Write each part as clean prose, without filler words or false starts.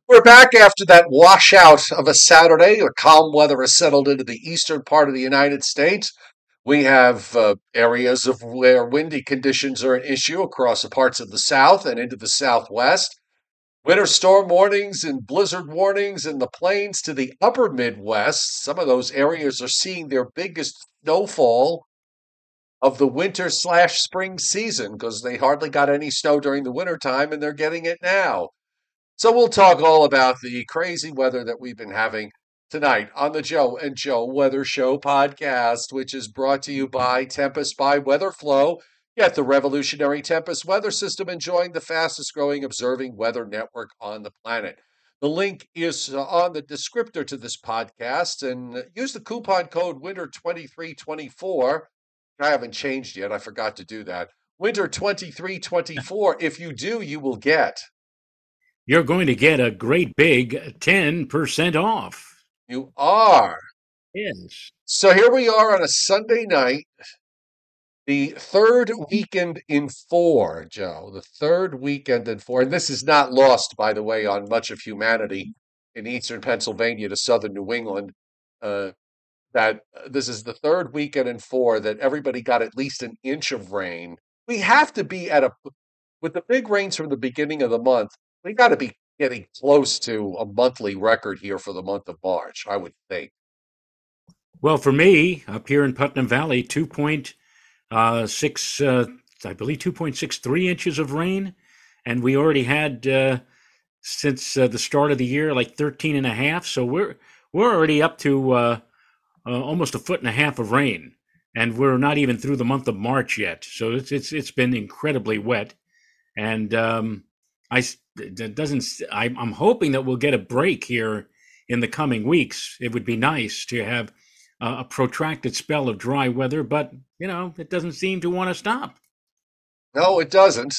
We're back after that washout of a Saturday. The calm weather has settled into the eastern part of the United States. We have areas of where windy conditions are an issue across the parts of the South and into the Southwest. Winter storm warnings and blizzard warnings in the plains to the upper Midwest. Some of those areas are seeing their biggest snowfall of the winter slash spring season because they hardly got any snow during the winter time and they're getting it now. So we'll talk all about the crazy weather that we've been having tonight on the Joe and Joe Weather Show podcast, which is brought to you by Tempest by Weatherflow. Get the revolutionary Tempest weather system, enjoying the fastest growing observing weather network on the planet. The link is on the descriptor to this podcast, and use the coupon code WINTER2324. I haven't changed yet. I forgot to do that. WINTER2324. If you do, you will get. You're going to get a great big 10% off. You are. Yes. So here we are on a Sunday night, the third weekend in four, Joe. The third weekend in four. And this is not lost, by the way, on much of humanity in eastern Pennsylvania to southern New England. That this is the third weekend in four that everybody got at least an inch of rain. We have to be with the big rains from the beginning of the month, we got to be getting close to a monthly record here for the month of March, I would think. Well, for me, up here in Putnam Valley, 2.63 inches of rain. And we already had, since the start of the year, like 13 and a half. So we're already up to almost a foot and a half of rain. And we're not even through the month of March yet. So it's been incredibly wet. And I'm hoping that we'll get a break here in the coming weeks. It would be nice to have a protracted spell of dry weather, but it doesn't seem to want to stop. No, it doesn't.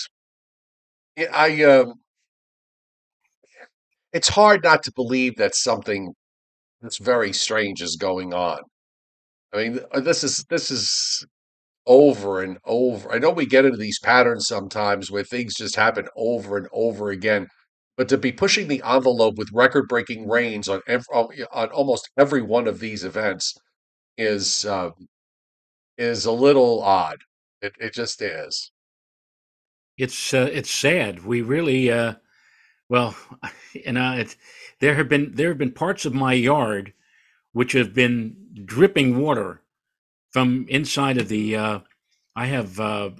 It's hard not to believe that something that's very strange is going on. I mean, this is over and over. I know we get into these patterns sometimes where things just happen over and over again, but to be pushing the envelope with record-breaking rains on almost every one of these events is a little odd. It just is. It's sad. We really well, there have been parts of my yard which have been dripping water from inside of the. I have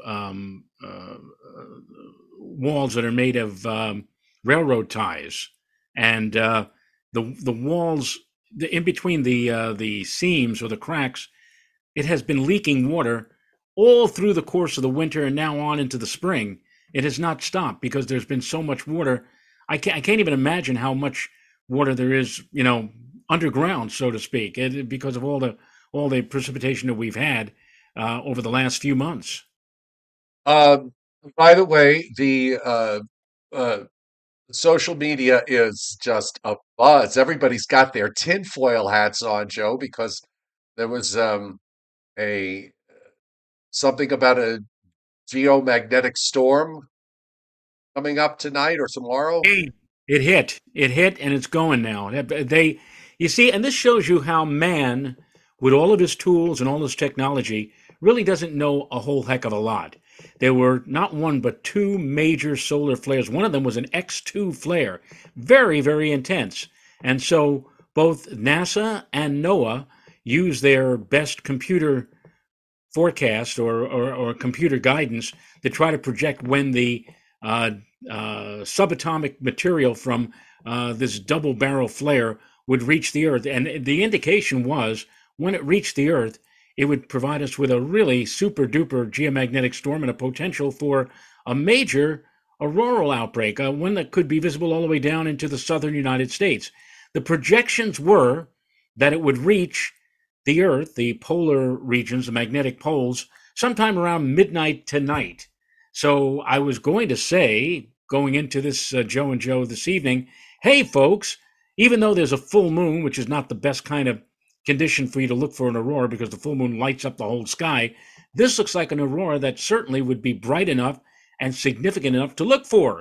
walls that are made of railroad ties, and the walls in between the seams or the cracks, it has been leaking water all through the course of the winter and now on into the spring. It has not stopped because there's been so much water. I can't even imagine how much water there is, underground, so to speak, because of all the precipitation that we've had over the last few months. Um, by the way, the social media is just a buzz. Everybody's got their tinfoil hats on, Joe, because there was a something about a geomagnetic storm coming up tonight or tomorrow. Hey, it hit, and it's going now. You see, and this shows you how man, with all of his tools and all his technology, really doesn't know a whole heck of a lot. There were not one but two major solar flares. One of them was an X2 flare, very, very intense. And so both NASA and NOAA use their best computer forecast or computer guidance to try to project when the subatomic material from this double barrel flare would reach the Earth. And the indication was when it reached the Earth, it would provide us with a really super duper geomagnetic storm and a potential for a major auroral outbreak, one that could be visible all the way down into the southern United States. The projections were that it would reach the Earth, the polar regions, the magnetic poles, sometime around midnight tonight. So I was going to say, going into this Joe and Joe this evening, hey, folks, even though there's a full moon, which is not the best kind of condition for you to look for an aurora because the full moon lights up the whole sky, this looks like an aurora that certainly would be bright enough and significant enough to look for.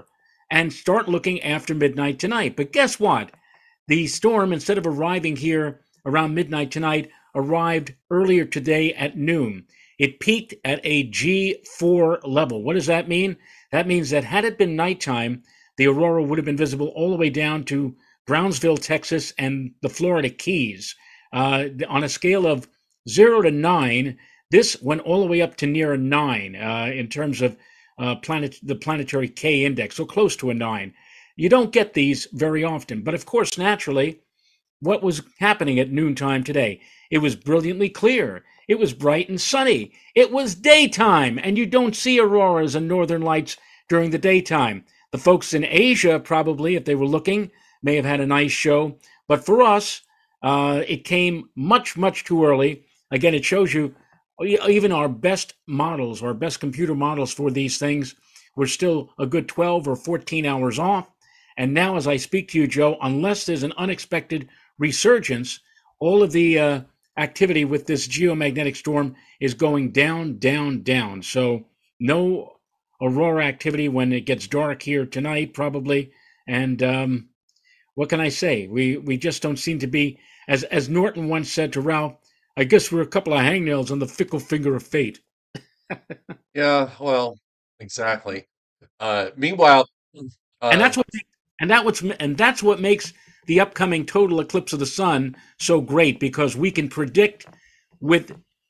and start looking after midnight tonight. But guess what? The storm, instead of arriving here around midnight tonight, arrived earlier today at noon. It peaked at a G4 level. What does that mean? That means that had it been nighttime, the aurora would have been visible all the way down to Brownsville, Texas, and the Florida Keys. On a scale of 0 to 9, this went all the way up to near a 9 in terms of the planetary K index, so close to a 9. You don't get these very often. But of course, naturally, what was happening at noontime today? It was brilliantly clear. It was bright and sunny. It was daytime, and you don't see auroras and northern lights during the daytime. The folks in Asia, probably, if they were looking, may have had a nice show. But for us, it came much, much too early. Again, it shows you even our best models, our best computer models for these things, were still a good 12 or 14 hours off. And now, as I speak to you, Joe, unless there's an unexpected resurgence, all of the activity with this geomagnetic storm is going down, down, down. So no aurora activity when it gets dark here tonight, probably. And what can I say? We just don't seem to be, as Norton once said to Ralph, I guess we're a couple of hangnails on the fickle finger of fate. Yeah, well, exactly. Meanwhile, And uh, that's what and that's what makes the upcoming total eclipse of the sun so great, because we can predict with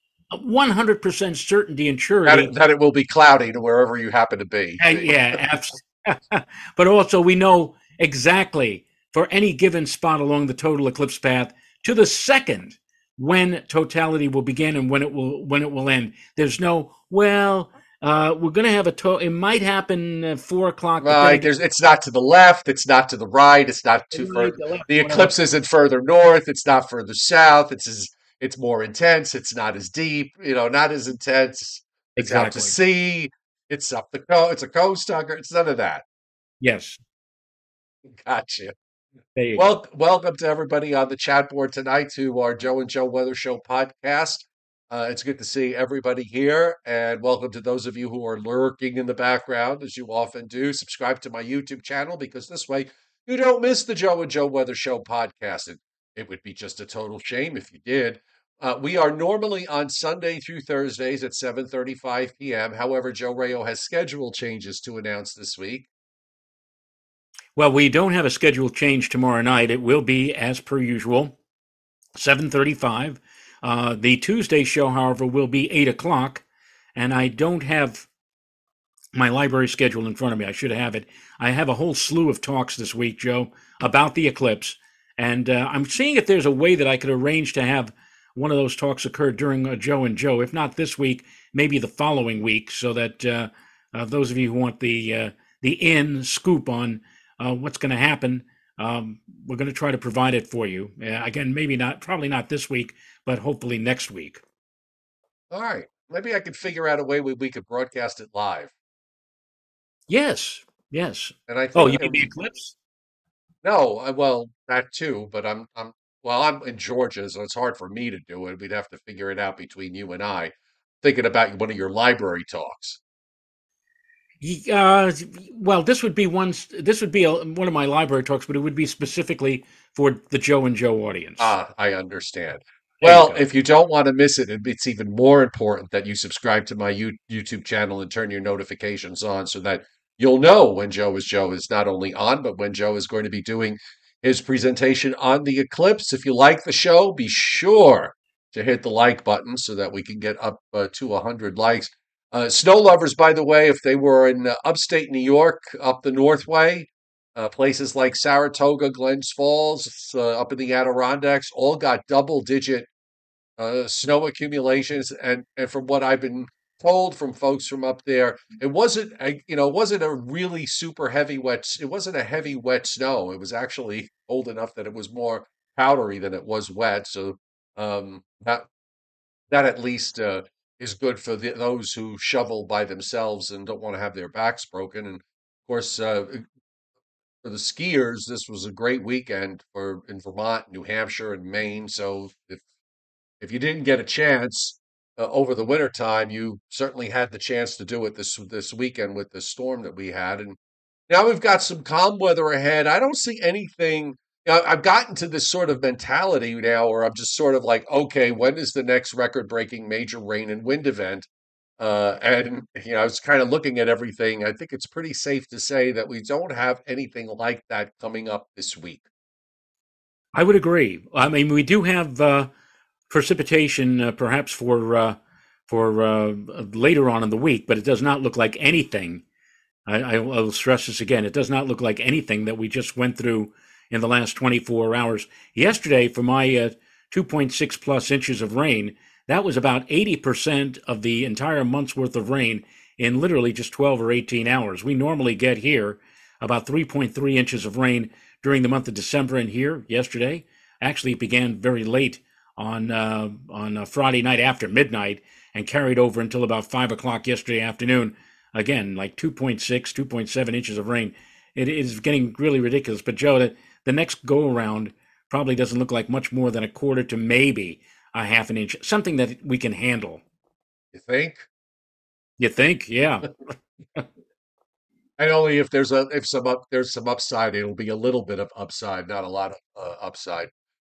100% certainty and that surety. that it will be cloudy to wherever you happen to be. Yeah, but also we know exactly for any given spot along the total eclipse path to the second when totality will begin and when it will end. There's no, well, we're going to have it might happen at 4 o'clock, but then Right. again, It's not to the left, it's not to the right, it's not the too right, far. the left, The whatever. eclipse isn't further north, it's not further south, it's more intense, it's not as deep, not as intense. It's out to Exactly. sea, it's up the coast, it's a coast hugger, it's none of that. Yes. Gotcha. There you go. Well, welcome to everybody on the chat board tonight to our Joe and Joe Weather Show podcast. It's good to see everybody here, and welcome to those of you who are lurking in the background, as you often do. Subscribe to my YouTube channel because this way you don't miss the Joe and Joe Weather Show podcast. It would be just a total shame if you did. We are normally on Sunday through Thursdays at 7:35 p.m. However, Joe Rayo has schedule changes to announce this week. Well, we don't have a scheduled change tomorrow night. It will be as per usual, 7:35. The Tuesday show, however, will be 8 o'clock, and I don't have my library schedule in front of me. I should have it. I have a whole slew of talks this week, Joe, about the eclipse, and I'm seeing if there's a way that I could arrange to have one of those talks occur during Joe and Joe. If not this week, maybe the following week, so that those of you who want the in scoop on what's going to happen, we're going to try to provide it for you. Again, maybe not, probably not this week, but hopefully next week. All right. Maybe I could figure out a way we could broadcast it live. Yes, yes. And I Oh, think you there mean the eclipse? No, well, that too, but I'm in Georgia, so it's hard for me to do it. We'd have to figure it out between you and I. Thinking about one of your library talks. Uh, well, this would be one. This would be one of my library talks, but it would be specifically for the Joe and Joe audience. Ah, I understand. There you Well, go. if you don't want to miss it, it's even more important that you subscribe to my YouTube channel and turn your notifications on so that you'll know when Joe is not only on, but when Joe is going to be doing his presentation on the eclipse. If you like the show, be sure to hit the like button so that we can get up to 100 likes. Snow lovers, by the way, if they were in upstate New York, up the Northway, places like Saratoga, Glens Falls, up in the Adirondacks, all got double-digit snow accumulations. And from what I've been told from folks from up there, it wasn't a really super heavy wet. It wasn't a heavy wet snow. It was actually cold enough that it was more powdery than it was wet. So that at least is good for those who shovel by themselves and don't want to have their backs broken. And of course, for the skiers, this was a great weekend for in Vermont, New Hampshire, and Maine. So if you didn't get a chance over the winter time, you certainly had the chance to do it this weekend with the storm that we had. And Now we've got some calm weather ahead. I don't see anything. I've gotten to this sort of mentality now where I'm just sort of like, okay, when is the next record-breaking major rain and wind event? And I was kind of looking at everything. I think it's pretty safe to say that we don't have anything like that coming up this week. I would agree. I mean, we do have precipitation, perhaps for later on in the week, but it does not look like anything. I will stress this again. It does not look like anything that we just went through in the last 24 hours. Yesterday, for my 2.6 plus inches of rain, that was about 80% of the entire month's worth of rain in literally just 12 or 18 hours. We normally get here about 3.3 inches of rain during the month of December, and here yesterday, actually, it began very late on Friday night after midnight and carried over until about 5 o'clock yesterday afternoon. Again, like 2.6, 2.7 inches of rain. It is getting really ridiculous. But Joe, the next go around probably doesn't look like much more than a quarter to maybe a half an inch, something that we can handle. You think? You think? Yeah. And only if there's some upside, it'll be a little bit of upside, not a lot of upside.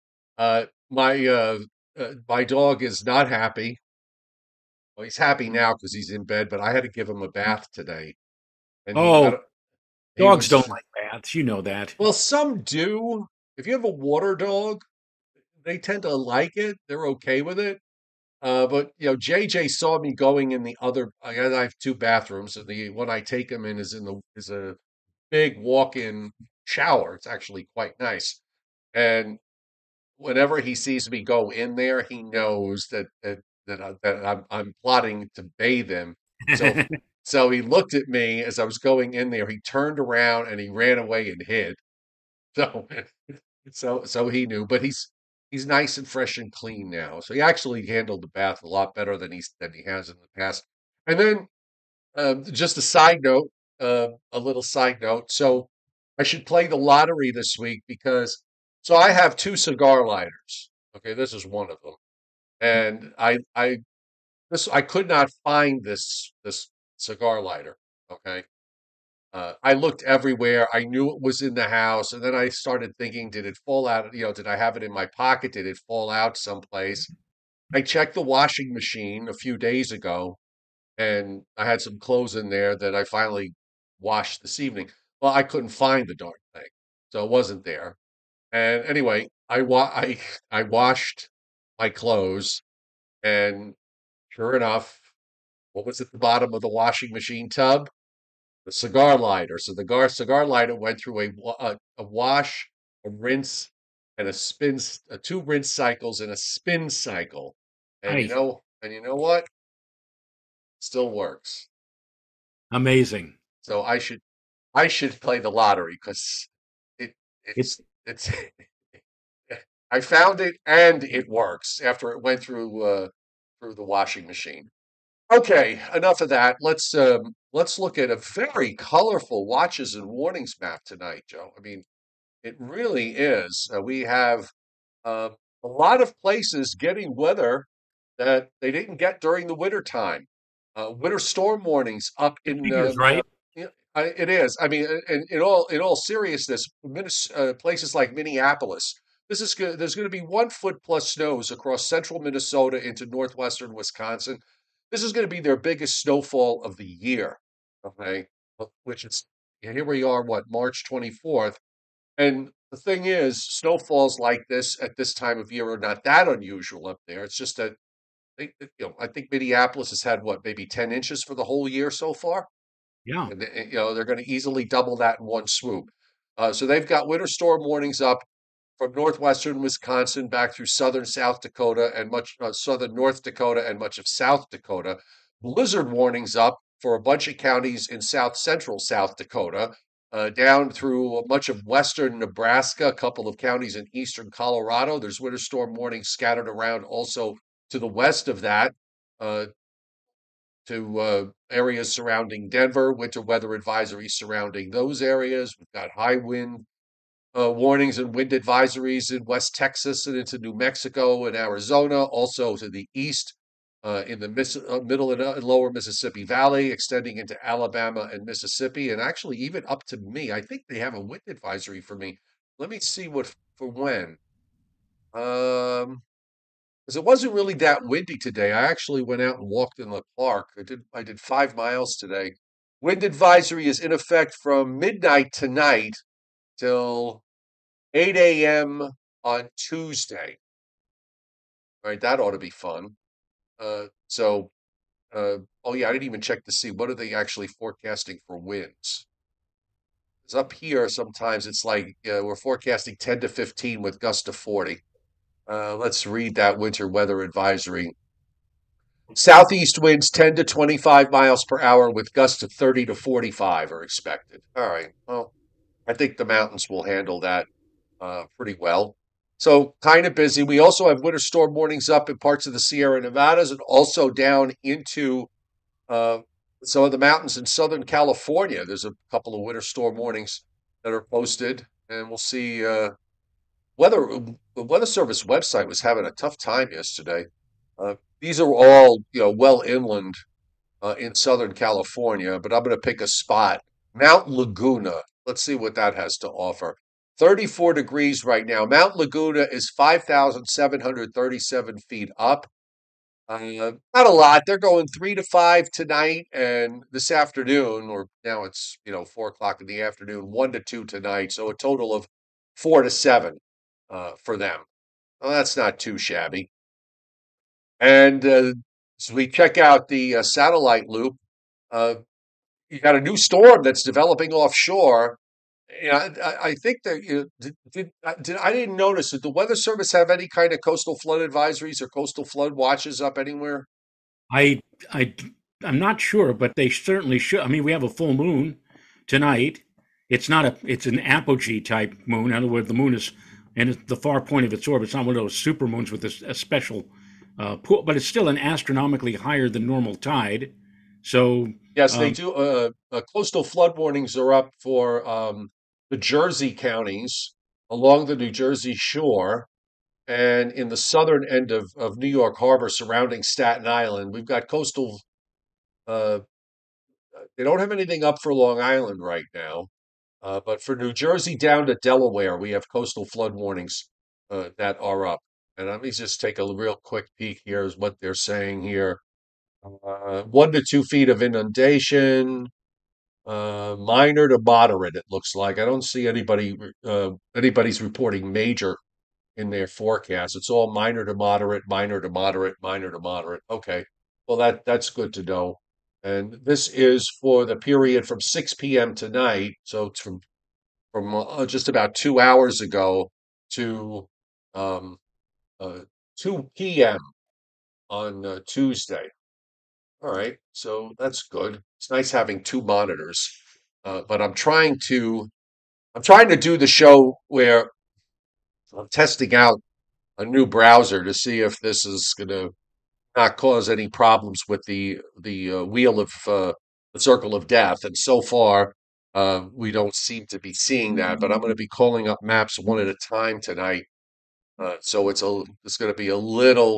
My dog is not happy. Well, he's happy now because he's in bed, but I had to give him a bath today, and Oh, he dogs was don't like baths. You know that. well. Some do. If you have a water dog, they tend to like it. They're okay with it. But JJ saw me going in the other. I have two bathrooms, and the one I take him in is a big walk-in shower. It's actually quite nice. And whenever he sees me go in there, he knows that I'm plotting to bathe him. So so he looked at me as I was going in there. He turned around and he ran away and hid. So so he knew, but he's nice and fresh and clean now. So he actually handled the bath a lot better than he has in the past. And then just a little side note. So I should play the lottery this week because so I have two cigar lighters. Okay, this is one of them, and I could not find this cigar lighter. Okay, I looked everywhere. I knew it was in the house, and then I started thinking, did it fall out? Did I have it in my pocket? Did it fall out someplace? I checked the washing machine a few days ago, and I had some clothes in there that I finally washed this evening. Well, I couldn't find the darn thing, so it wasn't there. And anyway, I washed my clothes, and sure enough, what was at the bottom of the washing machine tub? The cigar lighter. So the cigar lighter went through a wash, a rinse, and a spin, two rinse cycles and a spin cycle. Hi. And you know what? Still works. Amazing. So I should play the lottery because it It, it's I found it and it works after it went through the washing machine. Okay, enough of that. Let's look at a very colorful watches and warnings map tonight, Joe. I mean, it really is. We have uh, a lot of places getting weather that they didn't get during the winter time. Winter storm warnings up it in figures, right? yeah, it is. I mean, in all seriousness, places like Minneapolis, there's going to be 1 foot plus snows across central Minnesota into northwestern Wisconsin. This is going to be their biggest snowfall of the year. Okay, which is here we are, what, March 24th, and the thing is, snowfalls like this at this time of year are not that unusual up there. It's just that I think Minneapolis has had what, maybe 10 inches for the whole year so far, Yeah. and they're going to easily double that in one swoop. So they've got winter storm warnings up from northwestern Wisconsin back through southern South Dakota and much southern North Dakota and much of South Dakota. Blizzard warnings up for a bunch of counties in south central South Dakota, down through much of western Nebraska, a couple of counties in eastern Colorado. There's winter storm warnings scattered around also to the west of that, uh, to areas surrounding Denver, winter weather advisories surrounding those areas. We've got high wind warnings and wind advisories in West Texas and into New Mexico and Arizona, also to the east. in the middle and lower Mississippi Valley, extending into Alabama and Mississippi, and actually even up to me. I think they have a wind advisory for me. Let me see what for when. Because it wasn't really that windy today. I actually went out and walked in the park. I did 5 miles today. Wind advisory is in effect from midnight tonight till 8 a.m. on Tuesday. All right, that ought to be fun. So oh yeah, I didn't even check to see what are they actually forecasting for winds. It's up here sometimes it's like we're forecasting 10 to 15 with gusts to 40. Let's read that winter weather advisory. Southeast winds 10 to 25 miles per hour with gusts of 30 to 45 are expected. All right. Well, I think the mountains will handle that pretty well. So kind of busy. We also have winter storm warnings up in parts of the Sierra Nevadas and also down into uh, some of the mountains in Southern California. There's a couple of winter storm warnings that are posted, and we'll see. Weather the Weather Service website was having a tough time yesterday. These are all well inland in Southern California, but I'm going to pick a spot. Mount Laguna. Let's see what that has to offer. 34 degrees right now. Mount Laguna is 5,737 feet up. Not a lot. They're going 3 to 5 tonight and this afternoon, or now it's 4 o'clock in the afternoon, 1 to 2 tonight. So a total of 4 to 7 for them. Well, that's not too shabby. And so we check out the satellite loop. Uh, you got a new storm that's developing offshore. Yeah, I think that I didn't notice. Did the Weather Service have any kind of coastal flood advisories or coastal flood watches up anywhere? I I I'm not sure, but they certainly should. I mean, we have a full moon tonight. It's not a it's an apogee type moon. In other words, the moon is and it's the far point of its orbit. It's not one of those super moons with a special pool, but it's still an astronomically higher than normal tide. So Yes, they um, do. Coastal flood warnings are up for the Jersey counties along the New Jersey shore and in the southern end of New York Harbor surrounding Staten Island. We've got coastal, uh, they don't have anything up for Long Island right now, but for New Jersey down to Delaware, we have coastal flood warnings that are up. And let me just take a real quick peek here, is what they're saying here. 1 to 2 feet of inundation, minor to moderate, it looks like. I don't see anybody's reporting major in their forecast. It's all minor to moderate, minor to moderate, minor to moderate. Okay. Well, that's good to know. And this is for the period from 6 p.m. tonight. So it's from just about 2 hours ago to um, uh, 2 p.m. on Tuesday. All right, so that's good. It's nice having two monitors, but I'm trying to do the show where I'm testing out a new browser to see if this is going to not cause any problems with the wheel of the circle of death. And so far, we don't seem to be seeing that. But I'm going to be calling up maps one at a time tonight, so it's going to be a little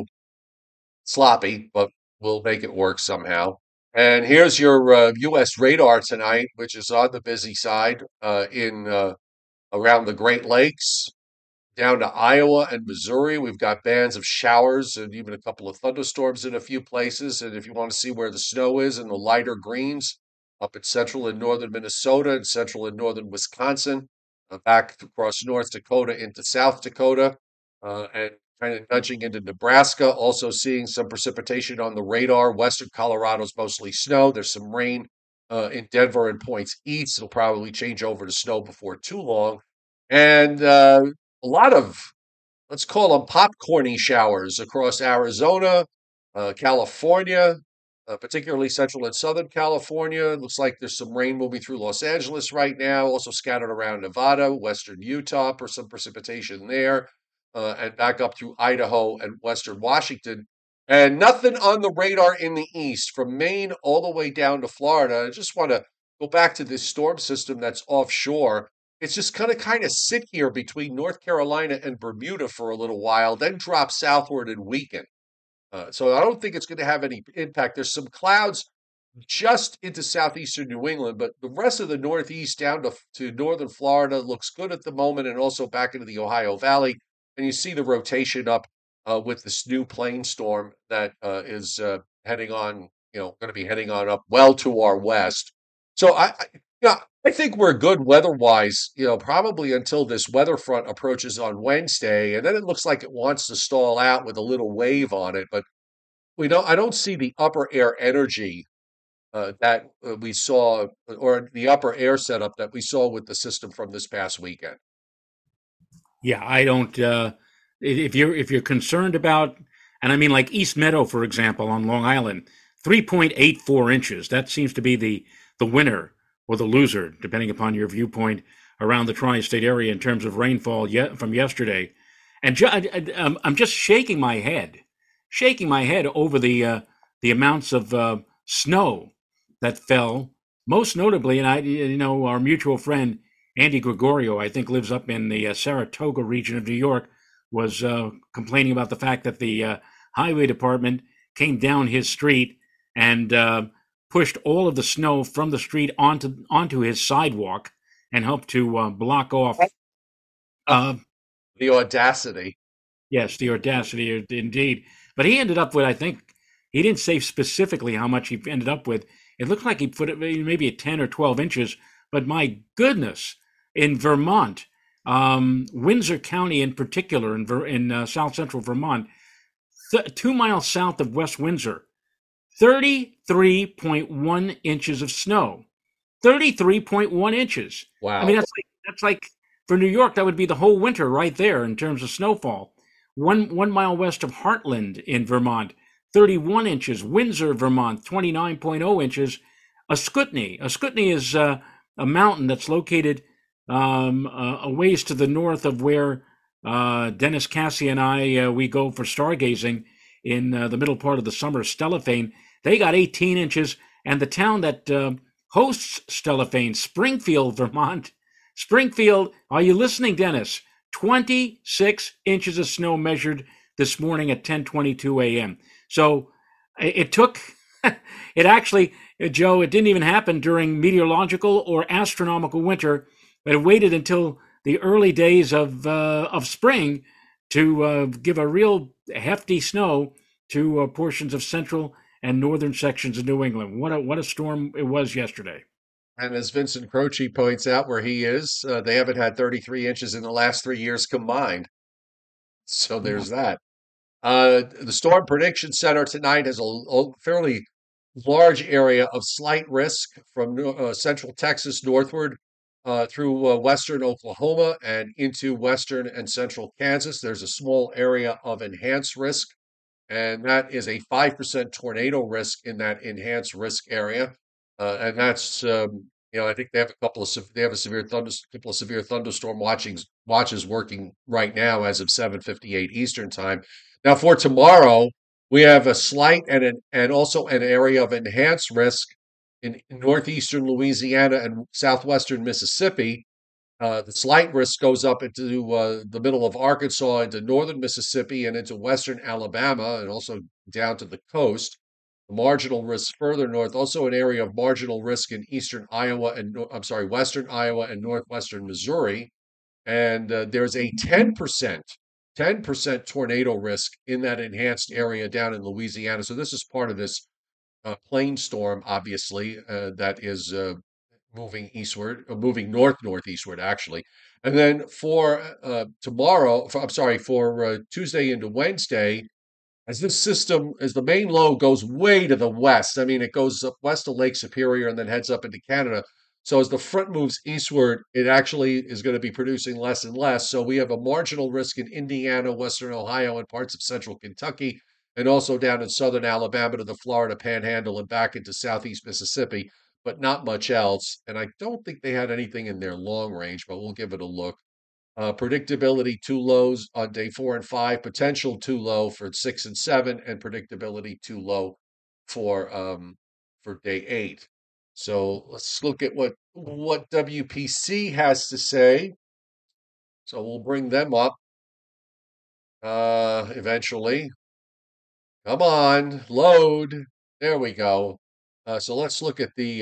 sloppy, but we'll make it work somehow. And here's your U.S. radar tonight, which is on the busy side in around the Great Lakes, down to Iowa and Missouri. We've got bands of showers and even a couple of thunderstorms in a few places. And if you want to see where the snow is in the lighter greens, up in central and northern Minnesota and central and northern Wisconsin, back across North Dakota into South Dakota, and kind of nudging into Nebraska. Also seeing some precipitation on the radar. Western Colorado's mostly snow. There's some rain in Denver and points east. It'll probably change over to snow before too long. And a lot of, let's call them popcorny showers across Arizona, California, particularly central and southern California. It looks like there's some rain moving through Los Angeles right now, also scattered around Nevada, western Utah for some precipitation there, and back up through Idaho and western Washington. And nothing on the radar in the east, from Maine all the way down to Florida. I just want to go back to this storm system that's offshore. It's just gonna kinda sit here between North Carolina and Bermuda for a little while, then drop southward and weaken. So I don't think it's going to have any impact. There's some clouds just into southeastern New England, but the rest of the Northeast down to northern Florida looks good at the moment, and also back into the Ohio Valley. And you see the rotation up with this new plane storm that is heading on, going to be heading on up well to our west. So yeah, I think we're good weather-wise, probably until this weather front approaches on Wednesday, and then it looks like it wants to stall out with a little wave on it. But I don't see the upper air energy that we saw, or the upper air setup that we saw with the system from this past weekend. Yeah, I don't. If you're concerned about, and I mean like East Meadow, for example, on Long Island, 3.84 inches. That seems to be the winner or the loser, depending upon your viewpoint around the tri-state area in terms of rainfall from yesterday. And I'm just shaking my head over the amounts of snow that fell. Most notably, and our mutual friend Andy Gregorio, I think, lives up in the Saratoga region of New York, was complaining about the fact that the highway department came down his street and pushed all of the snow from the street onto his sidewalk and helped to block off. Uh, The audacity. yes, the audacity, indeed. But he ended up with, I think, he didn't say specifically how much he ended up with. It looked like he put it maybe at 10 or 12 inches. But my goodness, in Vermont, Windsor County in particular, in south central Vermont, 2 miles south of West Windsor, 33.1 inches of snow. 33.1 inches. I mean, Wow. that's like for New York, that would be the whole winter right there in terms of snowfall. One mile west of Heartland in Vermont, 31 inches. Windsor, Vermont, 29.0 inches. Ascutney is a mountain that's located a ways to the north of where Dennis Cassie and I we go for stargazing in the middle part of the summer. Stellafane, they got 18 inches, and the town that hosts Stellafane, Springfield, Vermont. Springfield, are you listening, Dennis? 26 inches of snow measured this morning at 10:22 a.m. So it took. It actually, Joe, it didn't even happen during meteorological or astronomical winter, but it waited until the early days of spring to give a real hefty snow to portions of central and northern sections of New England. What a storm it was yesterday. And as Vincent Croce points out where he is, they haven't had 33 inches in the last 3 years combined. So Yeah. there's that. The Storm Prediction Center tonight has a fairly large area of slight risk from central Texas northward through western Oklahoma and into western and central Kansas. There's a small area of enhanced risk, and that is a 5% tornado risk in that enhanced risk area. And that's, I think they have they have a couple of severe thunderstorm watches working right now as of 7:58 Eastern time. Now for tomorrow, we have a slight and also an area of enhanced risk in northeastern Louisiana and southwestern Mississippi. The slight risk goes up into the middle of Arkansas, into northern Mississippi, and into western Alabama, and also down to the coast. The marginal risk further north, also an area of marginal risk in eastern Iowa and I'm sorry, western Iowa and northwestern Missouri. And there's a 10% tornado risk in that enhanced area down in Louisiana. So this is part of this plain storm, obviously, that is moving north northeastward, actually. And then for I'm sorry, for Tuesday into Wednesday, as the main low goes way to the west, I mean, it goes up west of Lake Superior and then heads up into Canada. So as the front moves eastward, it actually is going to be producing less and less. So we have a marginal risk in Indiana, Western Ohio, and parts of central Kentucky, and also down in southern Alabama to the Florida Panhandle and back into southeast Mississippi, but not much else. And I don't think they had anything in their long range, but we'll give it a look. Predictability two lows on day 4 and 5, potential too low for 6 and 7, and predictability too low for day 8. So let's look at what WPC has to say. So we'll bring them up eventually. Come on, load. There we go. So let's look at the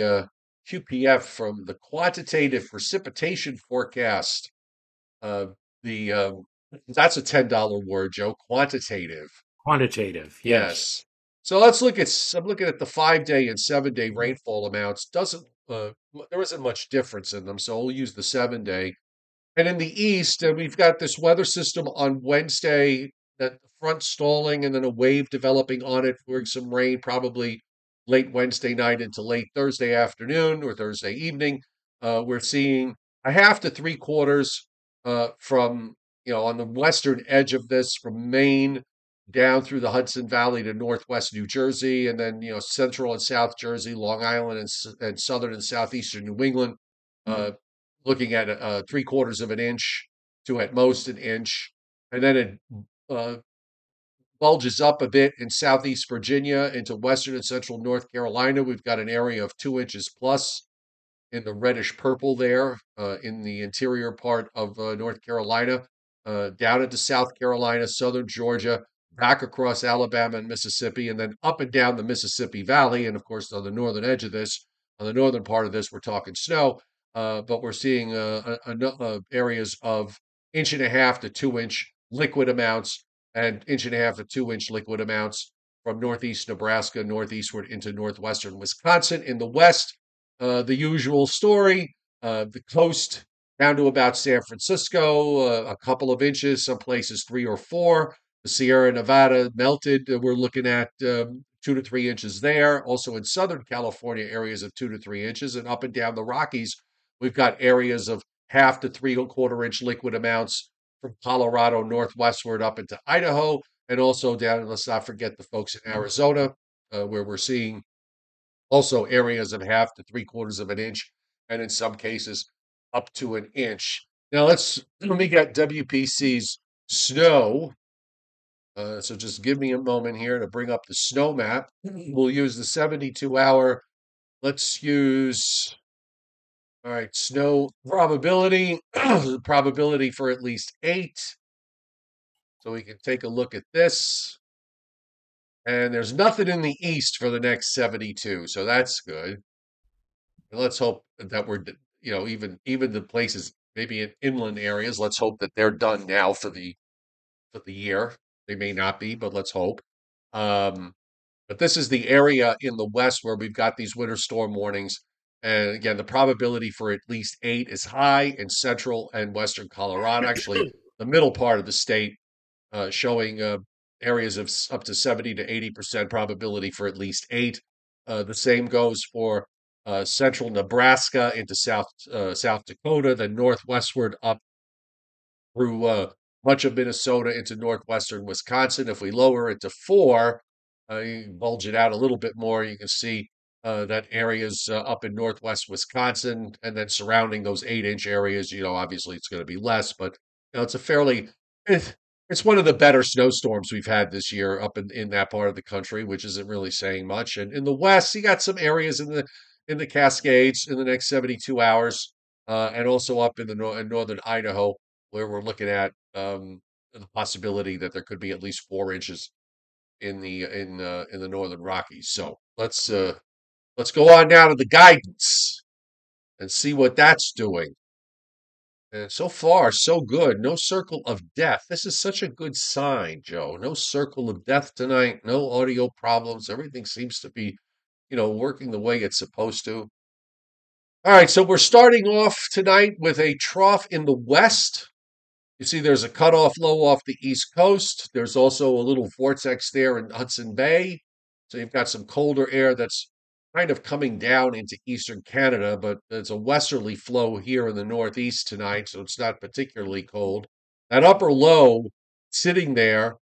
QPF from the quantitative precipitation forecast. Uh, the That's a $10 word, Joe. Quantitative. Quantitative, yes. Yes. So let's look at. I'm looking at the 5-day and 7-day rainfall amounts. Doesn't There isn't much difference in them, so we'll use the 7-day. And in the east, we've got this weather system on Wednesday, that front stalling and then a wave developing on it, bring some rain probably late Wednesday night into late Thursday afternoon or Thursday evening. We're seeing a half to three quarters from, on the western edge of this, from Maine down through the Hudson Valley to northwest New Jersey, and then, central and South Jersey, Long Island, and southern and southeastern New England. Uh, Looking at three quarters of an inch to at most an inch. And then it uh, bulges up a bit in southeast Virginia into western and central North Carolina. We've got an area of 2 inches plus in the reddish purple there in the interior part of North Carolina, down into South Carolina, southern Georgia, back across Alabama and Mississippi, and then up and down the Mississippi Valley. And of course, on the northern edge of this, on the northern part of this, we're talking snow, but we're seeing areas of 1.5 to 2 inch liquid amounts and 1.5 to 2 inch liquid amounts from northeast Nebraska northeastward into northwestern Wisconsin. In the west, the usual story. The coast down to about San Francisco, a couple of inches, some places 3 or 4. The Sierra Nevada melted. We're looking at 2 to 3 inches there. Also in Southern California, areas of 2 to 3 inches, and up and down the Rockies, we've got areas of half to 3/4 inch liquid amounts from Colorado northwestward up into Idaho, and also down. Let's not forget the folks in Arizona, where we're seeing also areas of half to three-quarters of an inch, and in some cases up to an inch. Now let me get WPC's snow. So just give me a moment here to bring up the snow map. We'll use the 72-hour. Let's use, all right, snow probability, probability for at least 8. So we can take a look at this. And there's nothing in the east for the next 72, so that's good. And let's hope that even the places maybe in inland areas. Let's hope that they're done now for the year. They may not be, but let's hope. Um, but this is the area in the west where we've got these winter storm warnings. And again, the probability for at least 8 is high in central and western Colorado. Actually, the middle part of the state showing areas of up to 70 to 80% probability for at least 8. The same goes for central Nebraska into South Dakota, then northwestward up through much of Minnesota into northwestern Wisconsin. If we lower it to 4, you bulge it out a little bit more, you can see that areas up in northwest Wisconsin, and then surrounding those 8-inch areas, obviously it's going to be less, but it's a fairly, it's one of the better snowstorms we've had this year up in that part of the country, which isn't really saying much. And in the west, you got some areas in the Cascades in the next 72 hours, and also up in northern Idaho, where we're looking at the possibility that there could be at least 4 inches in the northern Rockies. So let's go on now to the guidance and see what that's doing. And so far, so good. No circle of death. This is such a good sign, Joe. No circle of death tonight. No audio problems. Everything seems to be, working the way it's supposed to. All right, so we're starting off tonight with a trough in the west. You see, there's a cutoff low off the East Coast. There's also a little vortex there in Hudson Bay. So you've got some colder air that's kind of coming down into eastern Canada, but there's a westerly flow here in the northeast tonight, so it's not particularly cold. That upper low sitting there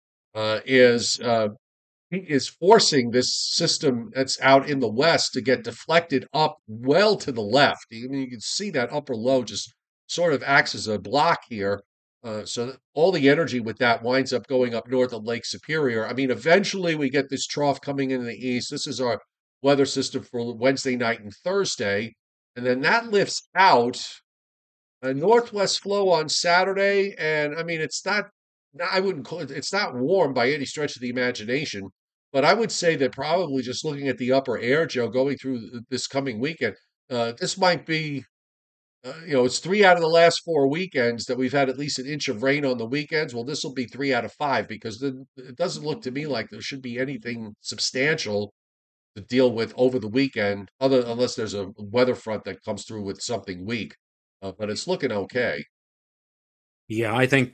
is forcing this system that's out in the west to get deflected up well to the left. I mean, you can see that upper low just sort of acts as a block here. So that all the energy with that winds up going up north of Lake Superior. I mean, eventually we get this trough coming in the east. This is our weather system for Wednesday night and Thursday. And then that lifts out a northwest flow on Saturday. And I mean, I wouldn't call it, it's not warm by any stretch of the imagination. But I would say that probably just looking at the upper air, Joe, going through this coming weekend, this might be, it's 3 out of the last 4 weekends that we've had at least an inch of rain on the weekends. Well, this will be 3 out of 5 because it doesn't look to me like there should be anything substantial to deal with over the weekend, other unless there's a weather front that comes through with something weak. But it's looking okay. Yeah, I think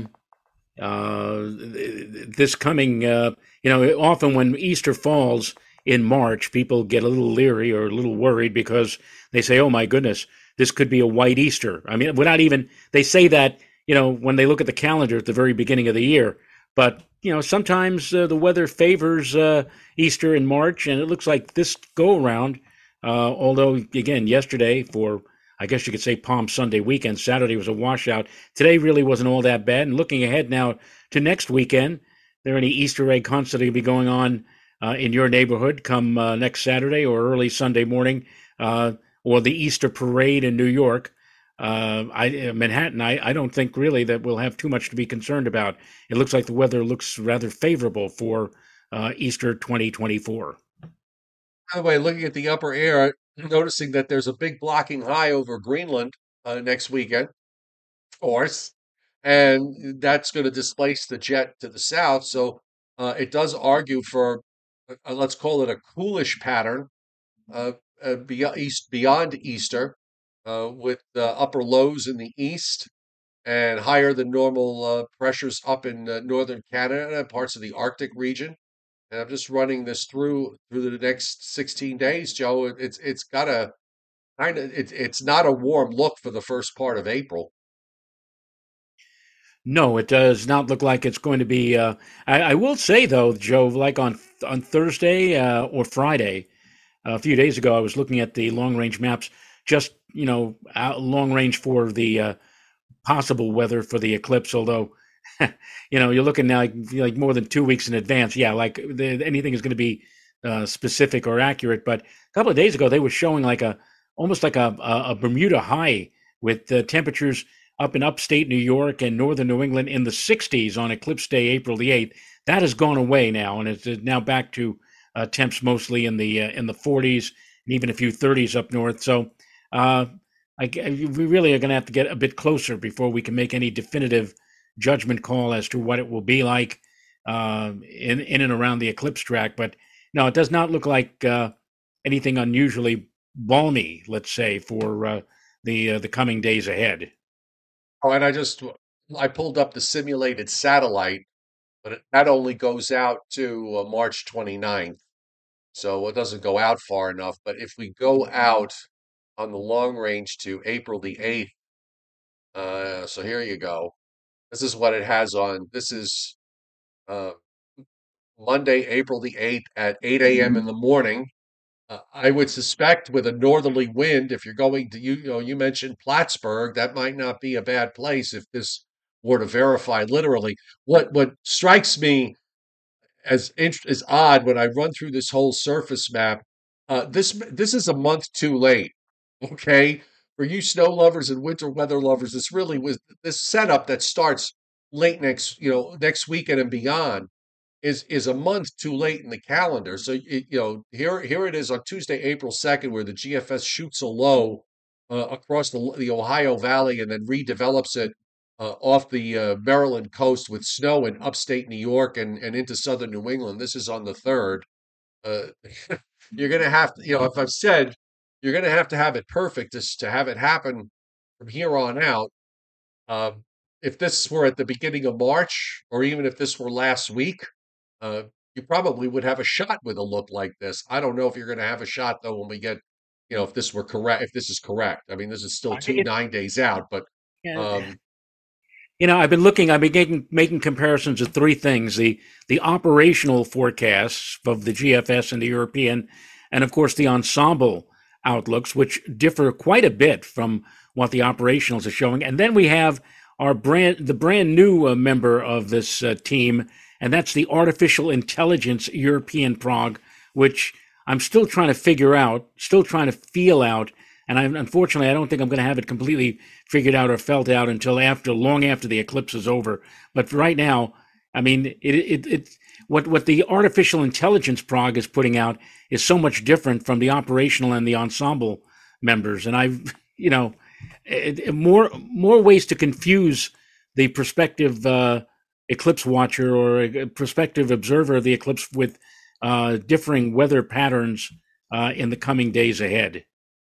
this coming, often when Easter falls in March, people get a little leery or a little worried because they say, oh my goodness, this could be a white Easter. I mean, without even, they say that, when they look at the calendar at the very beginning of the year. But, sometimes the weather favors Easter in March, and it looks like this go around, although, again, yesterday for I guess you could say Palm Sunday weekend. Saturday was a washout. Today really wasn't all that bad. And looking ahead now to next weekend, there any Easter egg hunts that are going to be going on in your neighborhood come next Saturday or early Sunday morning, or the Easter parade in New York? Manhattan, I don't think really that we'll have too much to be concerned about. It looks like the weather looks rather favorable for Easter 2024. By the way, looking at the upper air, noticing that there's a big blocking high over Greenland next weekend, of course, and that's going to displace the jet to the south. So it does argue for, let's call it a coolish pattern beyond Easter, with upper lows in the east and higher than normal pressures up in northern Canada, parts of the Arctic region. And I'm just running this through the next 16 days, Joe. It's got a it's not a warm look for the first part of April. No, it does not look like it's going to be. I will say though, Joe, like on Thursday or Friday, a few days ago, I was looking at the long range maps, just long range for the possible weather for the eclipse. Although, you're looking now like more than 2 weeks in advance. Yeah, like anything is going to be specific or accurate. But a couple of days ago, they were showing like almost like a Bermuda high with temperatures up in upstate New York and northern New England in the 60s on Eclipse Day, April the 8th. That has gone away now, and it's now back to temps mostly in the 40s and even a few 30s up north. So we really are going to have to get a bit closer before we can make any definitive judgment call as to what it will be like in and around the eclipse track. But no, it does not look like anything unusually balmy, let's say, for the coming days ahead. Oh, and I pulled up the simulated satellite, but that only goes out to March 29th. So it doesn't go out far enough. But if we go out on the long range to April the 8th, so here you go. This is what it has on. This is uh, Monday, April the 8th at 8 a.m. in the morning. I would suspect with a northerly wind, if you're going to, you mentioned Plattsburgh, that might not be a bad place if this were to verify literally. What strikes me as odd when I run through this whole surface map, this is a month too late. Okay, for you snow lovers and winter weather lovers, this really was this setup that starts late next weekend and beyond is a month too late in the calendar. So here it is on Tuesday, April 2nd, where the GFS shoots a low across the Ohio Valley and then redevelops it off the Maryland coast with snow in upstate New York and into southern New England. This is on the 3rd. Uh, you're going to have to, if I've said you're going to have it perfect to have it happen from here on out. Um, if this were at the beginning of March, or even if this were last week, uh, you probably would have a shot with a look like this. I don't know if you're going to have a shot though when we get, if this were correct, if this is correct. I mean, this is still It, 9 days out, but yeah, um, I've been looking, I've been making comparisons of three things: the operational forecasts of the GFS and the European, and of course the ensemble outlooks, which differ quite a bit from what the operationals are showing. And then we have the brand new member of this team, and that's the Artificial Intelligence European Prog, which I'm still trying to figure out, still trying to feel out. And unfortunately, I don't think I'm going to have it completely figured out or felt out until long after the eclipse is over. But right now, I mean, what the artificial intelligence prog is putting out is so much different from the operational and the ensemble members. And I've, more ways to confuse the prospective eclipse watcher or a prospective observer of the eclipse with differing weather patterns in the coming days ahead.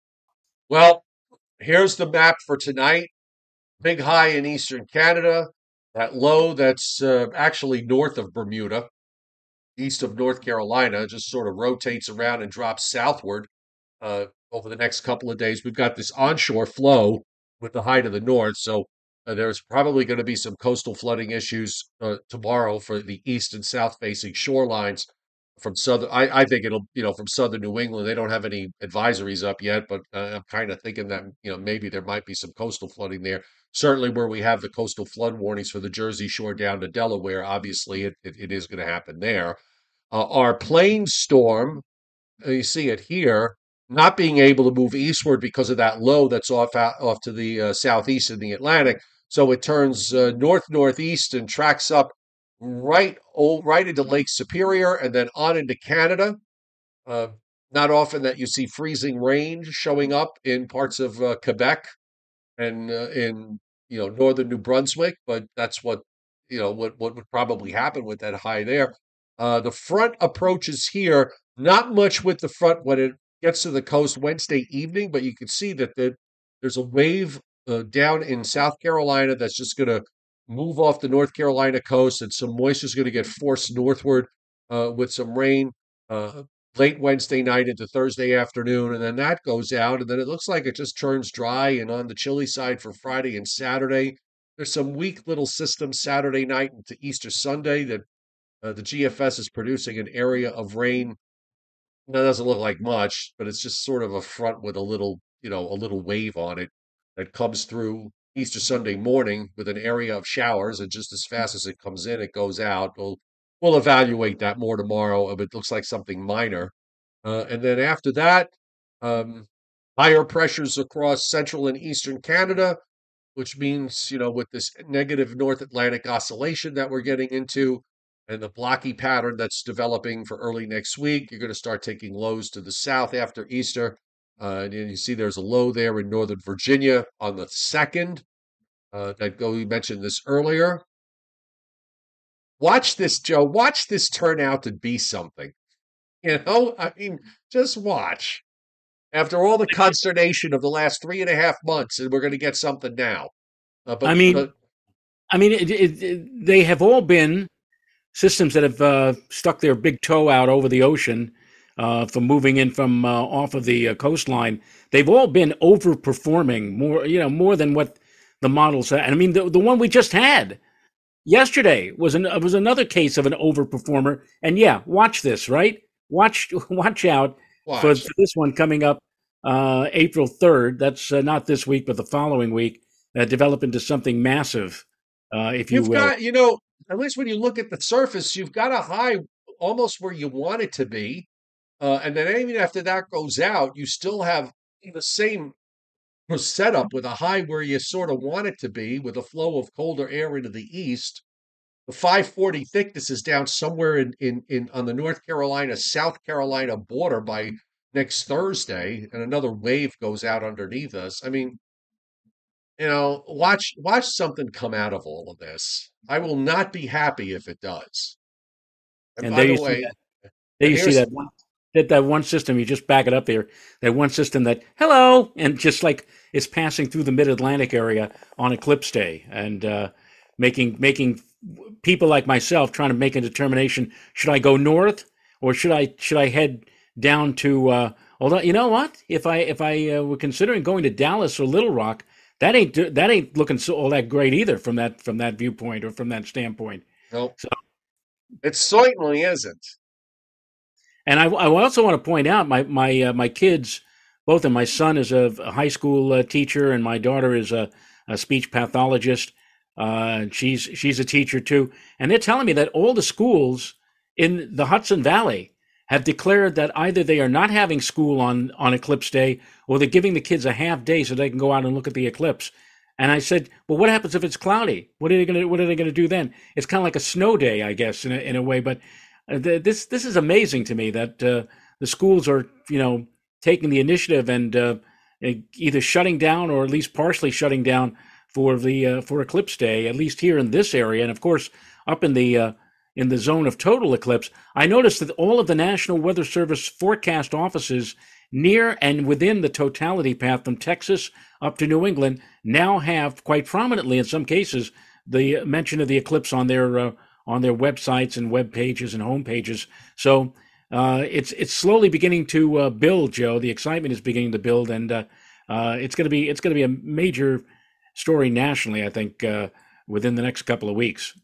Well, here's the map for tonight. Big high in eastern Canada. That low that's actually north of Bermuda, east of North Carolina, just sort of rotates around and drops southward over the next couple of days. We've got this onshore flow with the high to the north, so there's probably going to be some coastal flooding issues tomorrow for the east and south facing shorelines from southern. I think it'll, from southern New England. They don't have any advisories up yet, but I'm kind of thinking that, maybe there might be some coastal flooding there. Certainly where we have the coastal flood warnings for the Jersey Shore down to Delaware, obviously it is going to happen there. Our plain storm, you see it here, not being able to move eastward because of that low that's off to the southeast in the Atlantic. So it turns north-northeast and tracks up right into Lake Superior and then on into Canada. Not often that you see freezing rain showing up in parts of Quebec and in northern New Brunswick, but that's what would probably happen with that high there. The front approaches here, not much with the front when it gets to the coast Wednesday evening, but you can see that there's a wave down in South Carolina that's just going to move off the North Carolina coast, and some moisture is going to get forced northward with some rain late Wednesday night into Thursday afternoon, and then that goes out, and then it looks like it just turns dry and on the chilly side for Friday and Saturday. There's some weak little systems Saturday night into Easter Sunday that the GFS is producing an area of rain. That doesn't look like much, but it's just sort of a front with a little wave on it that comes through Easter Sunday morning with an area of showers, and just as fast as it comes in, it goes out. We'll evaluate that more tomorrow, but it looks like something minor. And then after that, higher pressures across central and eastern Canada, which means, with this negative North Atlantic oscillation that we're getting into and the blocky pattern that's developing for early next week, you're going to start taking lows to the south after Easter. And you see there's a low there in Northern Virginia on the 2nd. We mentioned this earlier. Watch this, Joe. Watch this turn out to be something. I mean, just watch. After all the consternation of the last 3.5 months, and we're going to get something now. They have all been systems that have stuck their big toe out over the ocean from moving in from off of the coastline. They've all been overperforming more than what the models had. I mean, the one we just had yesterday was another case of an overperformer. And yeah, watch this, right? Watch out for this one coming up April 3rd. That's not this week, but the following week, develop into something massive, if you will. You've got, at least when you look at the surface, you've got a high almost where you want it to be. And then even after that goes out, you still have the same setup with a high where you sort of want it to be, with a flow of colder air into the east. The 540 thickness is down somewhere in on the North Carolina, South Carolina border by next Thursday, and another wave goes out underneath us. I mean, watch something come out of all of this. I will not be happy if it does. And by the way, there you see that one system. You just back it up there. That one system that hello, and just like it's passing through the Mid-Atlantic area on eclipse day, and making people like myself trying to make a determination: should I go north or should I head down to? Although you know what, if I were considering going to Dallas or Little Rock, that ain't looking all that great either from that viewpoint or from that standpoint. Nope. So, it certainly isn't. And I also want to point out my kids, both of my son is a high school teacher and my daughter is a speech pathologist. She's a teacher too, and they're telling me that all the schools in the Hudson Valley have declared that either they are not having school on eclipse day, or they're giving the kids a half day so they can go out and look at the eclipse. And I said, "Well, what happens if it's cloudy? What are they gonna do then?" It's kind of like a snow day, I guess, in a way. But this is amazing to me that the schools are taking the initiative and either shutting down or at least partially shutting down for the for eclipse day, at least here in this area, and of course up in the zone of total eclipse. I noticed that all of the National Weather Service forecast offices near and within the totality path from Texas up to New England now have quite prominently, in some cases, the mention of the eclipse on their websites and web pages and home pages. So it's slowly beginning to build, Joe. The excitement is beginning to build, and it's going to be a major story nationally, I think, within the next couple of weeks.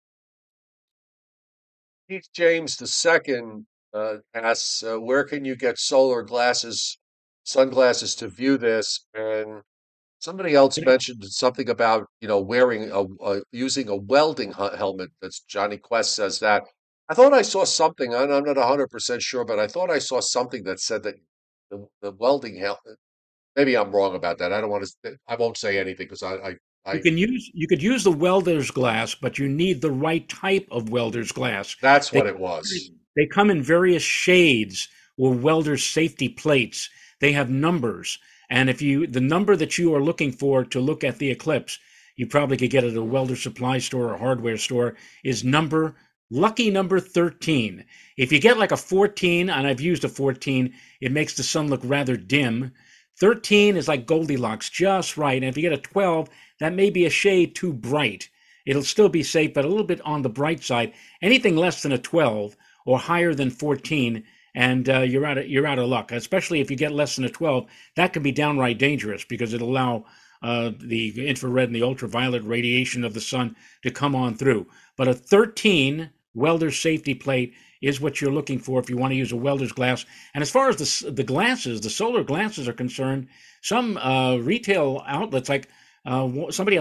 Keith James II asks, where can you get solar glasses, sunglasses to view this? And somebody else mentioned something about, wearing using a welding helmet. That's Johnny Quest says that. I thought I saw something, and I'm not 100% sure, but I thought I saw something that said that the welding helmet, maybe I'm wrong about that. I don't want to, I won't say anything because You could use the welder's glass, but you need the right type of welder's glass. that's They what it was. they come in various shades or welder's safety plates. They have numbers, and if you the number that you are looking for to look at the eclipse, you probably could get at a welder supply store or hardware store is lucky number 13. If you get like a 14, and I've used a 14, it makes the sun look rather dim. 13 is like Goldilocks, just right. And if you get a 12, that may be a shade too bright. It'll still be safe, but a little bit on the bright side. Anything less than a 12 or higher than 14, and you're out of luck. Especially if you get less than a 12, that can be downright dangerous because it'll allow the infrared and the ultraviolet radiation of the sun to come on through. But a 13 welder safety plate is what you're looking for if you want to use a welder's glass. And as far as the glasses, the solar glasses are concerned, some retail outlets like somebody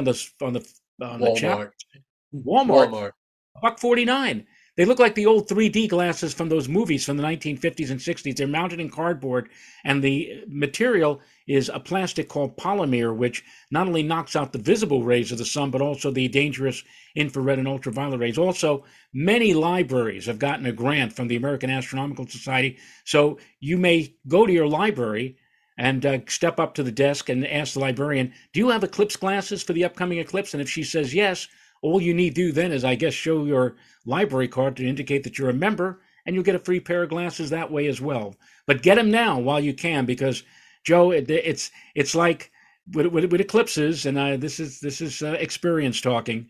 on the chat, Walmart. Walmart, Walmart. $1.49. They look like the old 3D glasses from those movies from the 1950s and 60s. They're mounted in cardboard, and the material is a plastic called polymer, which not only knocks out the visible rays of the sun, but also the dangerous infrared and ultraviolet rays. Also, many libraries have gotten a grant from the American Astronomical Society. So you may go to your library and step up to the desk and ask the librarian, "Do you have eclipse glasses for the upcoming eclipse?" And if she says yes, all you need to do then is, I guess, show your library card to indicate that you're a member, and you'll get a free pair of glasses that way as well. But get them now while you can, because Joe, it's like with eclipses, and this is experience talking.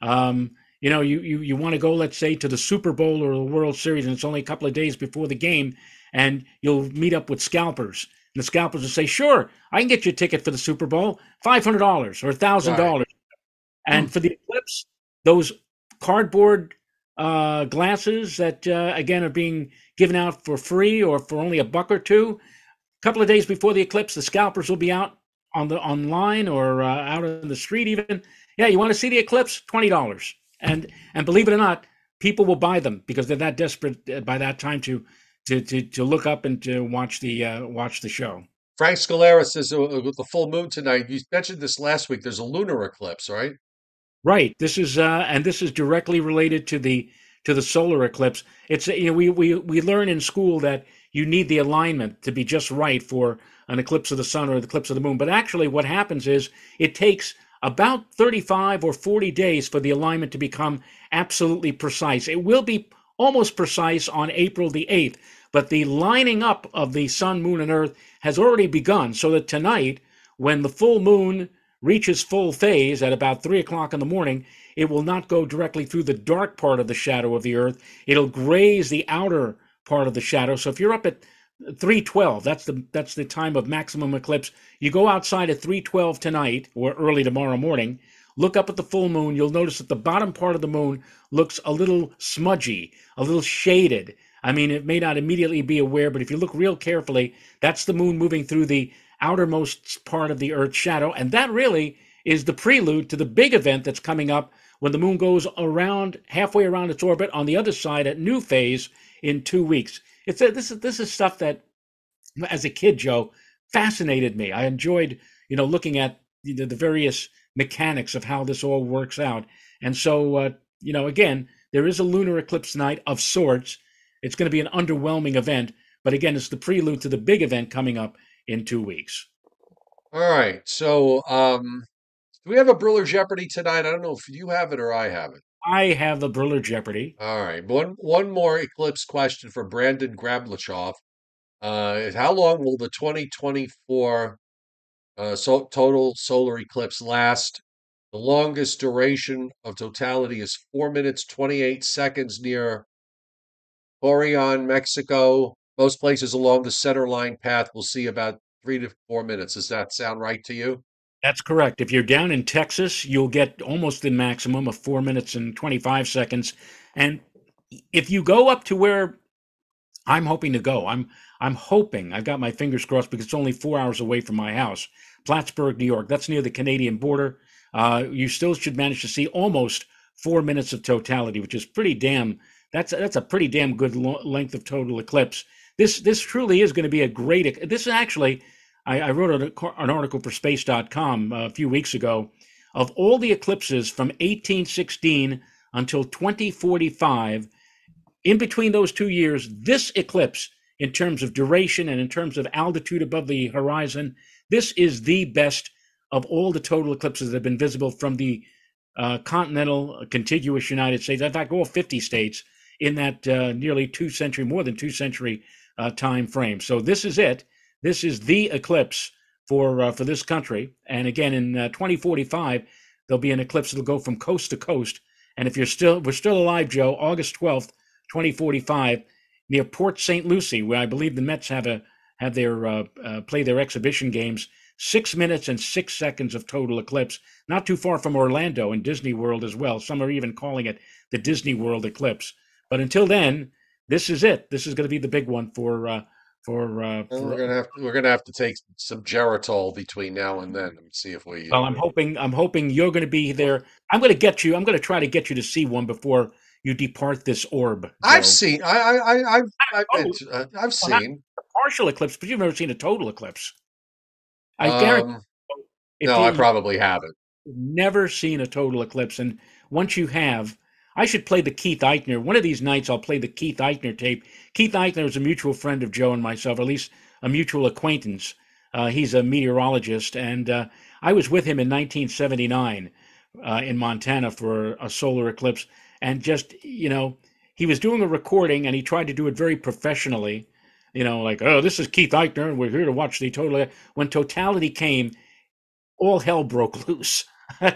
You want to go, let's say, to the Super Bowl or the World Series, and it's only a couple of days before the game, and you'll meet up with scalpers. And the scalpers will say, "Sure, I can get you a ticket for the Super Bowl, $500 or Right. $1,000." And for the eclipse, those cardboard glasses that again are being given out for free or for only a buck or two. A couple of days before the eclipse, the scalpers will be out on the online or out on the street even. Yeah, you want to see the eclipse? $20. And believe it or not, people will buy them because they're that desperate by that time to look up and to watch the show. Frank Scalera says with the full moon tonight, you mentioned this last week, there's a lunar eclipse, right? Right. This is directly related to the solar eclipse. It's we learn in school that you need the alignment to be just right for an eclipse of the sun or the eclipse of the moon. But actually, what happens is it takes about 35 or 40 days for the alignment to become absolutely precise. It will be almost precise on April the 8th, but the lining up of the sun, moon, and earth has already begun. So that tonight, when the full moon reaches full phase at about 3 o'clock in the morning, it will not go directly through the dark part of the shadow of the earth. It'll graze the outer part of the shadow. So if you're up at 3:12, that's the time of maximum eclipse. You go outside at 3:12 tonight or early tomorrow morning, look up at the full moon, you'll notice that the bottom part of the moon looks a little smudgy, a little shaded. I mean, it may not immediately be aware, but if you look real carefully, that's the moon moving through the outermost part of the Earth's shadow. And that really is the prelude to the big event that's coming up when the moon goes around halfway around its orbit on the other side at new phase in 2 weeks. This is stuff that, as a kid, Joe, fascinated me. I enjoyed looking at the various mechanics of how this all works out. And so, again, there is a lunar eclipse night of sorts. It's going to be an underwhelming event, but again, it's the prelude to the big event coming up in 2 weeks. All right. So, do we have a Briller Jeopardy tonight? I don't know if you have it or I have it. I have the Briller Jeopardy. All right. One more eclipse question for Brandon Grablichov. How long will the 2024 total solar eclipse last? The longest duration of totality is 4 minutes 28 seconds near Orion, Mexico. Most places along the center line path will see about 3 to 4 minutes. Does that sound right to you? That's correct. If you're down in Texas, you'll get almost the maximum of 4 minutes and 25 seconds. And if you go up to where I'm hoping to go, I'm hoping, I've got my fingers crossed because it's only 4 hours away from my house, Plattsburgh, New York. That's near the Canadian border. You still should manage to see almost 4 minutes of totality, which is pretty damn. That's a pretty damn good length of total eclipse. This truly is going to be a great. This is actually, I wrote an article for Space.com a few weeks ago of all the eclipses from 1816 until 2045. In between those 2 years, this eclipse, in terms of duration and in terms of altitude above the horizon, this is the best of all the total eclipses that have been visible from the continental contiguous United States. In fact, all 50 states in that nearly 2 century, more than 2 century time frame. So this is it. This is the eclipse for this country. And again, in 2045, there'll be an eclipse that'll go from coast to coast. And if we're still alive, Joe, August 12th, 2045, near Port St. Lucie, where I believe the Mets have their play their exhibition games. 6 minutes and 6 seconds of total eclipse, not too far from Orlando and Disney World as well. Some are even calling it the Disney World eclipse. But until then, this is it. This is going to be the big one for. Well, we're gonna have to take some Geritol between now and then and see if we. Well, I'm hoping you're going to be there. I'm going to get you. I'm going to try to get you to see one before you depart this orb, I've Joe. seen. I've been. Oh, I've well, not seen. a partial eclipse, but you've never seen a total eclipse. I guarantee Um, if no, I you probably haven't. never seen a total eclipse. And once you have, I should play the Keith Eichner. One of these nights, I'll play the Keith Eichner tape. Keith Eichner is a mutual friend of Joe and myself, or at least a mutual acquaintance. He's a meteorologist, and I was with him in 1979 in Montana for a solar eclipse. And just, he was doing a recording and he tried to do it very professionally. Like, oh, this is Keith Eichner, and we're here to watch the total. When totality came, all hell broke loose.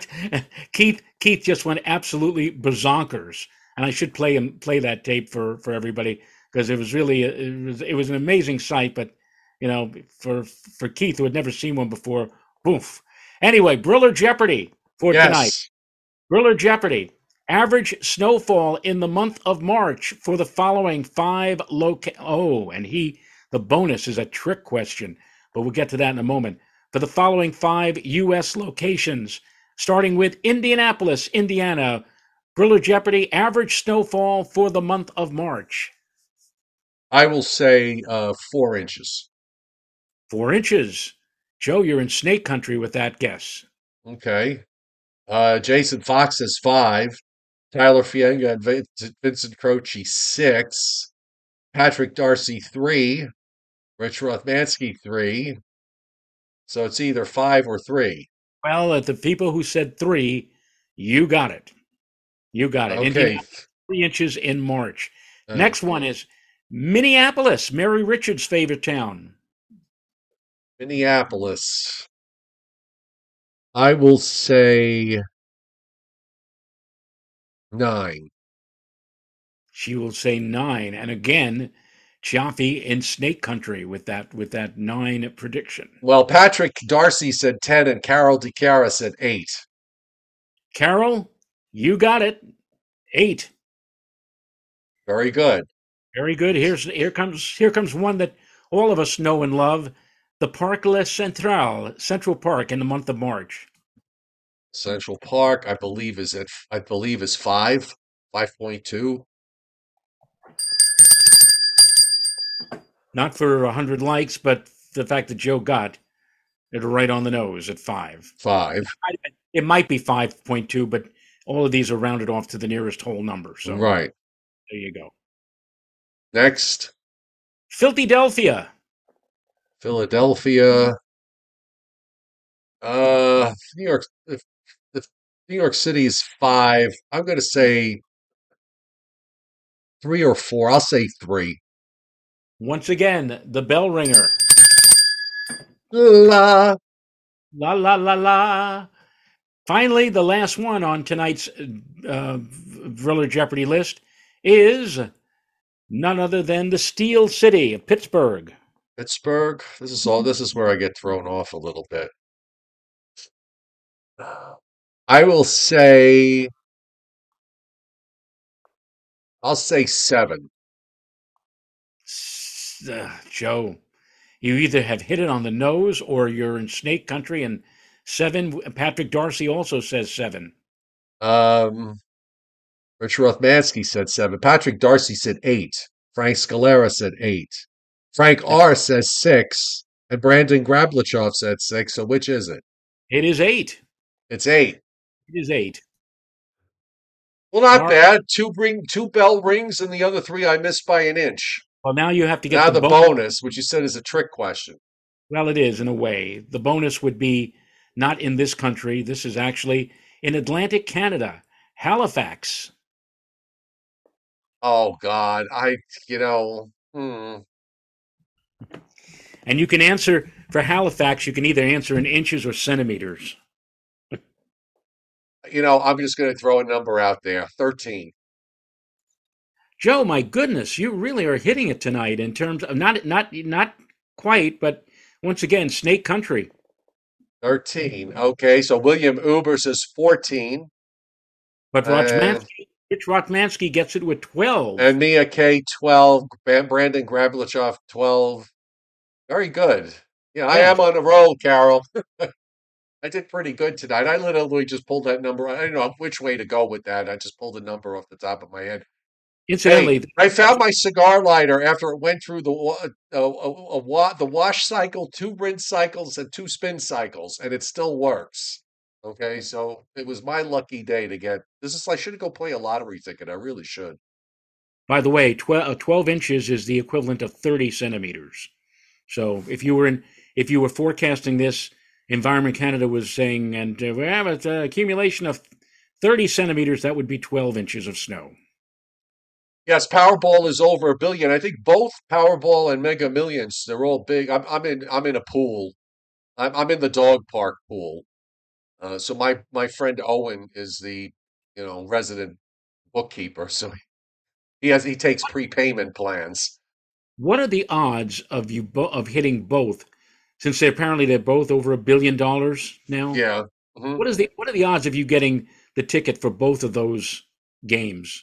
Keith just went absolutely bazonkers, and I should play that tape for everybody because it was really it was an amazing sight. But for Keith who had never seen one before, boof. Anyway, Briller Jeopardy for tonight. Yes. Briller Jeopardy. Average snowfall in the month of March for the following five the bonus is a trick question, but we'll get to that in a moment. For the following 5 U.S. locations, starting with Indianapolis, Indiana. Briller Jeopardy, average snowfall for the month of March. I will say 4 inches. 4 inches. Joe, you're in snake country with that guess. Okay. Jason Fox says 5. Tyler Fienga and Vincent Croce 6. Patrick Darcy 3. Rich Rothmansky 3. So it's either 5 or 3. Well, the people who said 3, you got it. You got it. Okay. 3 inches in March. Uh, Next one is Minneapolis, Mary Richards' favorite town. Minneapolis. I will say 9. She will say 9. And again, Chaffee in snake country with that 9 prediction. Well, Patrick Darcy said 10 and Carol DeCara said 8. Carol, you got it. 8. Very good. Very good. Here comes one that all of us know and love. The Parc La Centrale, Central Park in the month of March. Central Park, I believe is 5, 5.2. Not for 100 likes, but the fact that Joe got it right on the nose at 5. 5. It might be 5.2, but all of these are rounded off to the nearest whole number. So Right. there you go. Next, Philadelphia. Philadelphia. New York. If New York City is five, I'm going to say three or four. I'll say three. Once again, the bell ringer. La. La la la la. Finally, the last one on tonight's Thriller Jeopardy list is none other than the Steel City of Pittsburgh. Pittsburgh. This is all. This is where I get thrown off a little bit. I will say. I'll say seven. Joe, you either have hit it on the nose or you're in snake country. And seven, Patrick Darcy also says seven. Um, Rich Rothmansky said seven. Patrick Darcy said eight. Frank Scalera said eight. Frank R says six. And Brandon Grablichov said six. So which is it? It is eight. It's eight. It is eight. Well, not All right. bad. Two bell rings, and the other three I missed by an inch. Well, now you have to get Now the the bonus. bonus, which you said is a trick question. Well, it is in a way. The bonus would be not in this country. This is actually in Atlantic Canada, Halifax. Oh God, you know, hmm. And you can answer for Halifax, you can either answer in inches or centimeters. I'm just going to throw a number out there. 13. Joe, my goodness, you really are hitting it tonight in terms of not quite, but once again, Snake Country. 13. Okay, so William Uber says 14. But Uh, Rich Rotmansky gets it with 12. and Mia K 12. Brandon Grablichov 12. Very good. Yeah, I Yes. am on the roll, Carol. I did pretty good tonight. I literally just pulled that number. I don't know which way to go with that. I just pulled a number off the top of my head. Hey, Incidentally, I found my cigar lighter after it went through the wash cycle, two rinse cycles, and two spin cycles, and it still works. Okay, so it was my lucky day to get this. Is I should go play a lottery ticket. I really should. by the way, 12 inches is the equivalent of 30 centimeters. So if you were forecasting this, Environment Canada was saying, and we have an accumulation of 30 centimeters, that would be 12 inches of snow. Yes, Powerball is over $1 billion. I think both Powerball and Mega Millions, they're all big. I'm in a pool. I'm in the dog park pool. So my friend Owen is the resident bookkeeper. So he takes prepayment plans. What are the odds of of hitting both? Since they're both over $1 billion now. Yeah. Hmm. What are the odds of you getting the ticket for both of those games?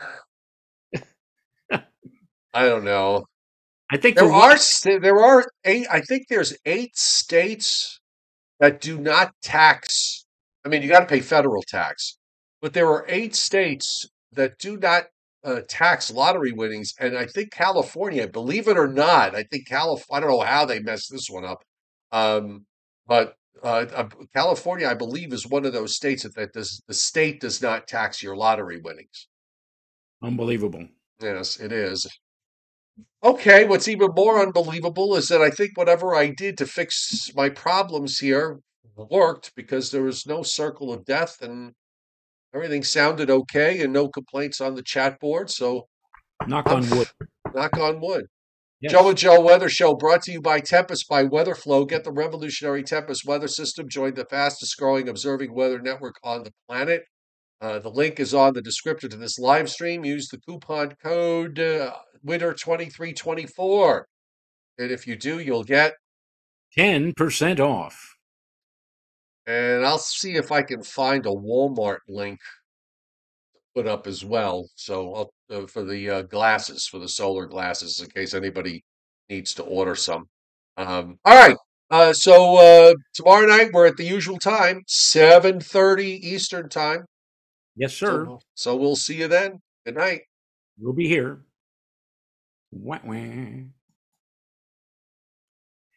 I don't know. I think for There one, are there are eight. I think there's 8 states that do not tax. I mean, you got to pay federal tax, but there are 8 states that do not tax lottery winnings, and I think California, believe it or not, I think California. I don't know how they messed this one up, but California, I believe, is one of those states the state does not tax your lottery winnings. unbelievable. Yes, it is. Okay, what's even more unbelievable is that I think whatever I did to fix my problems here worked because there was no circle of death and everything sounded okay and no complaints on the chat board. So Knock I'm on wood. knock on wood. Joe Yes. and Joe Weather Show brought to you by Tempest by Weatherflow. Get the revolutionary Tempest weather system. Join the fastest growing observing weather network on the planet. The link is on the description to this live stream. Use the coupon code winter2324. And if you do, you'll get, 10% off. and I'll see if I can find a Walmart link put up as well. So for the glasses, for the solar glasses, in case anybody needs to order some. All right. So tomorrow night we're at the usual time, 7:30 Eastern time. Yes, sir. So we'll see you then. Good night. We'll be here. Wah, wah.